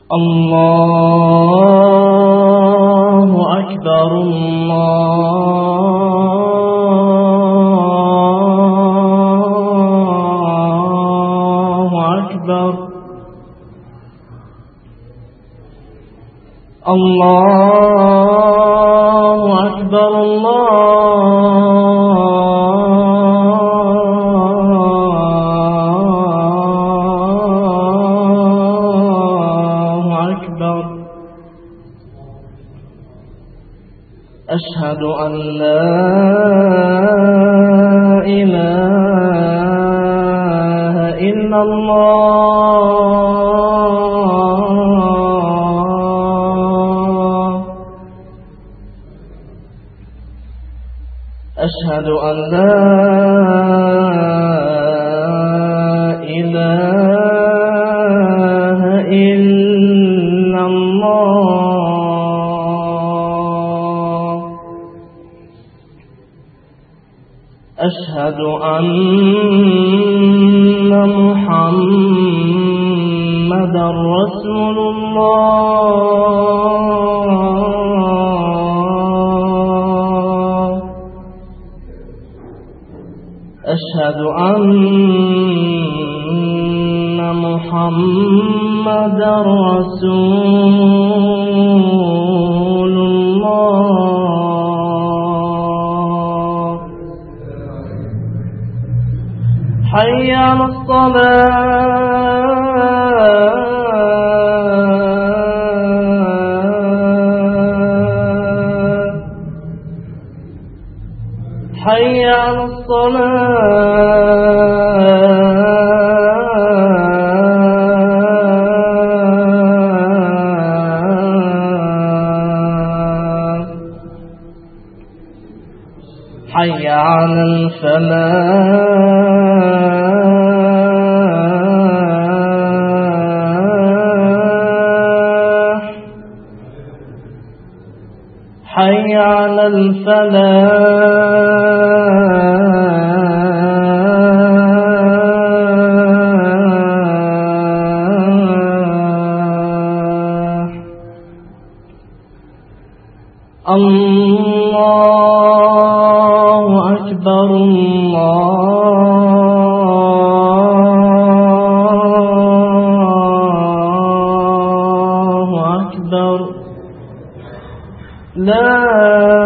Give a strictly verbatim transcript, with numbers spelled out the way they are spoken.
الله أكبر الله أكبر الله أكبر الله أكبر. أشهد أن لا إله إلا الله. أشهد أن لا إله إلا الله. أشهد أن محمدًا رسول الله. أشهد أن محمدًا رسول الله. حي على الصلاة حي على الصلاة حي على الفلاح حي على الفلاح. الله أكبر الله أكبر. لا